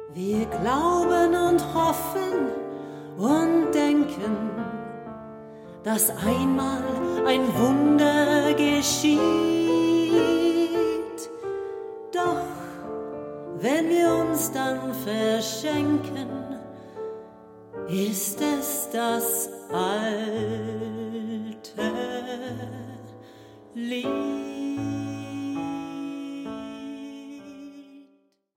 Wir glauben und hoffen und denken, dass einmal ein Wunder geschieht. Doch wenn wir uns dann verschenken, ist es das All.